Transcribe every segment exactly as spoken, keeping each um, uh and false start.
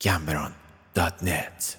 گمبران دات نت.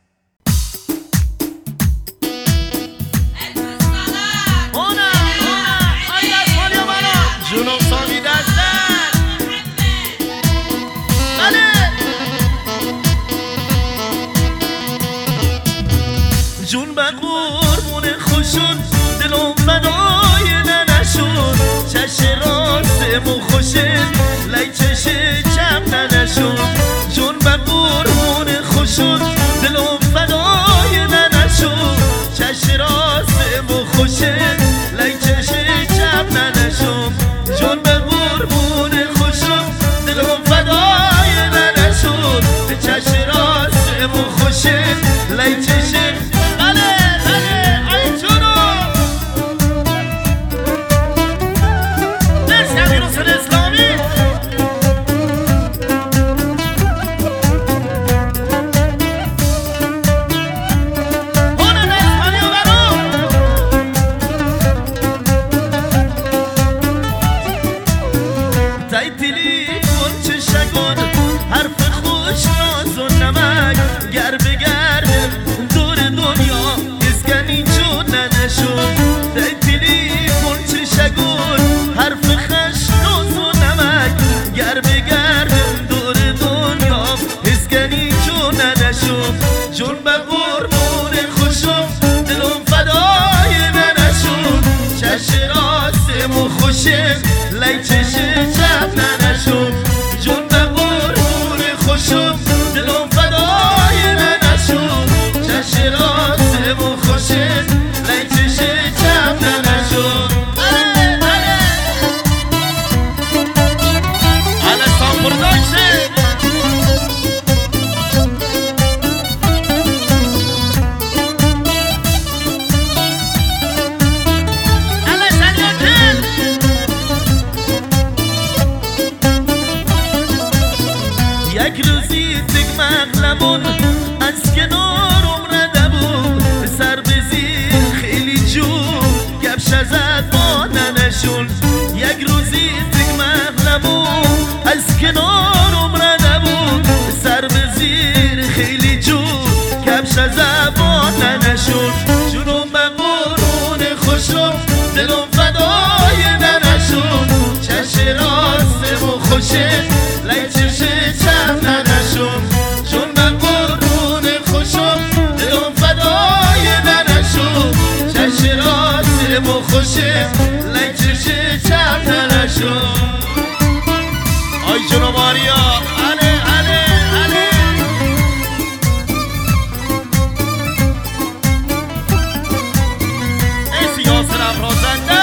جون به قربون خوشون دلم فدای ننشون، چش راستم و خوشه لی چش چپ ننشون. جون به قربون خوشون دلم فدای ننشون، چش راستم و خوشه لی چش چپ ننشون. جون به قربون خوشون دلم فدای ننشون، چش راستم و خوشه لی چش جون به قربون خوشم دلم فدای ننشون، چش راستم و خوشه لی چش چپ ننشون. جون به قربون خوشم دلم فدای ننشون، چش راستم و خوشه لی چش چپ ننشون. اله اله اله سامپرداشه یک روزی تک مغلبون از کنارم رده بود، سر به زیر خیلی جون گپش ازت با ننشون. یک روزی تک مغلبون از کنارم رده بود، سر به زیر خیلی جون گپش ازت با ننشون. جونم به قربون خوشم دلم فدای ننشون، چش راستم و خوشه لی چش چپ ننشون. جون به قربون خوشم دلم فدای ننشون، چش راستم و خوشه لی چش چپ ننشون. آی جونو ماریا اله اله اله ای سیاسر افرازنده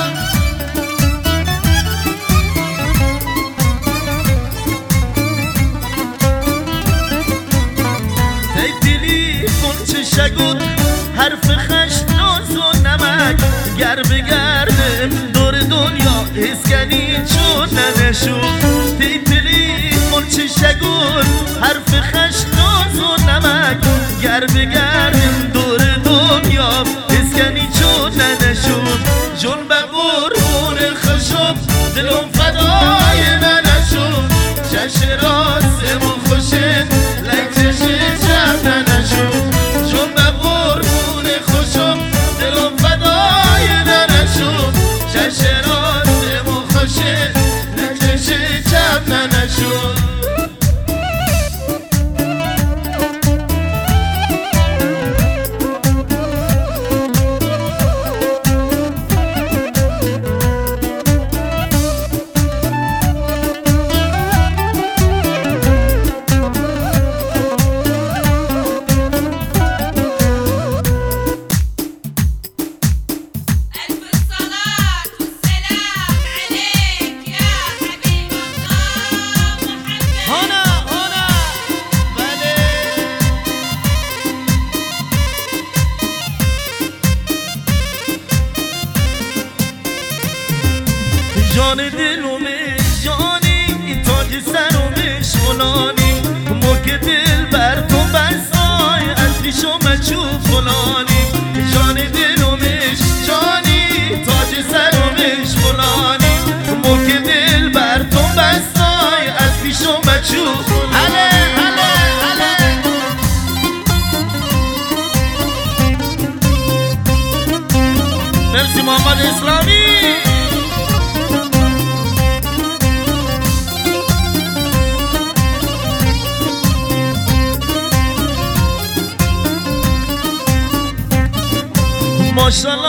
شگون حرف خشت ناز و نمک، گر بگردم دور دنیا اسکنی چون ننشون. تی تلیفون چه شگون حرف خشت ناز و نمک، گر بگردم دور دنیا اسکنی چون ننشون. جون به قربون خوشم دلم فدای ننشون، چش راستم و خوشه لی چش چپ ننشون. جون به قربون خوشم دلم فدای ننشون، چش راستم و خوشه لی چش چپ ننشون.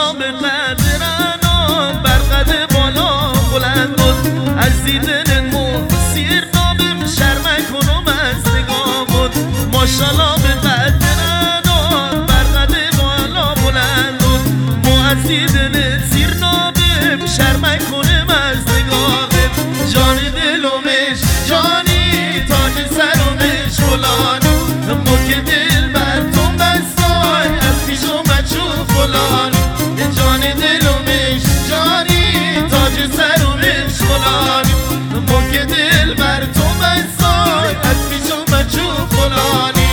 ماشالله به قدرانم بر قد بالا بلند بود از دیدن مو سیر نابم شرمه کنم از نگاه بود ماشالله به قدرانم بر قد بالا بلند بود مو از دیدن سیر نابم شرمه کنم از نگاه جان دلومش جانی تاج سرمش فلان مو که دل بر تو بستای از پیش اومد چو فلان جان دلومش جانی تاج سرمش فلان مو که دل بر تو بستای از پیش اومد چو فلانی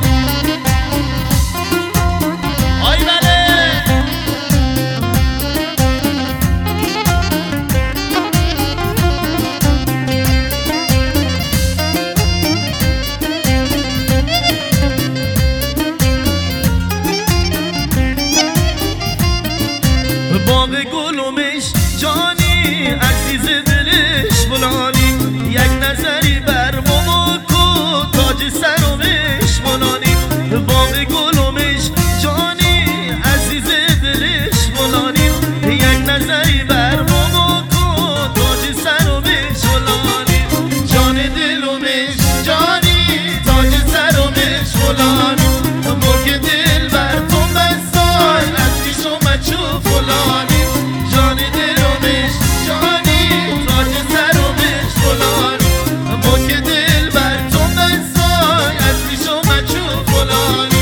آی بله باغ گلومش جانی عزیز دلش فلانی یک نظری بر ماما کو تاج سرمش فلانی باغ گلومش جانی عزیز دلش فلانی یک نظری بر ماما کو تاج سرمش فلانی جان دلومش جانی تاج سرمش فلانی مو که دل بر تو بستای از پیش اومد چو فلانی جان دلومش جانی تاج سرمش فلانی مو که دل بر تو بستای از پیش اومد چو فلانی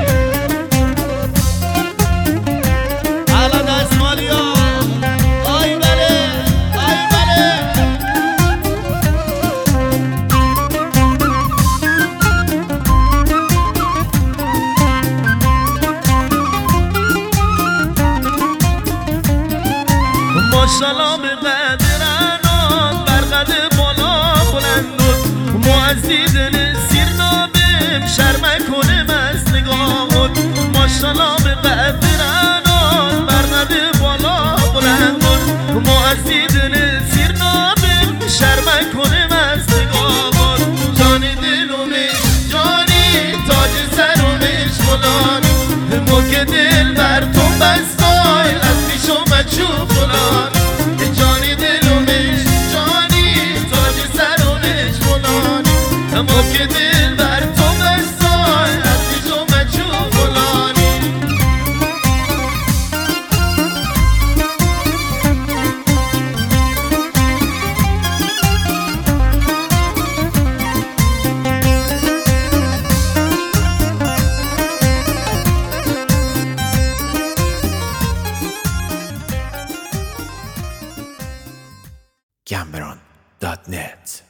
حالا دستمالی ها آی بله آی بله ماشالله به قدرانم بر قد بالا بلند بود مو از دیدن سیر نابم شرمه کنم از نگاهت ماشالله به قدرانم بر قد بالا بلند بود مو از دیدن سیر نابم شرمه کنم از نگاهت جان دلومش جانی تاج سرمش فلانی مو که دل بر تو بستای از پیش اومد چو فلان جانی دلومش جانی تاج سرمش فلانی مو که دل بر تو بستای از پیش اومد چو فلانی Cameron dot net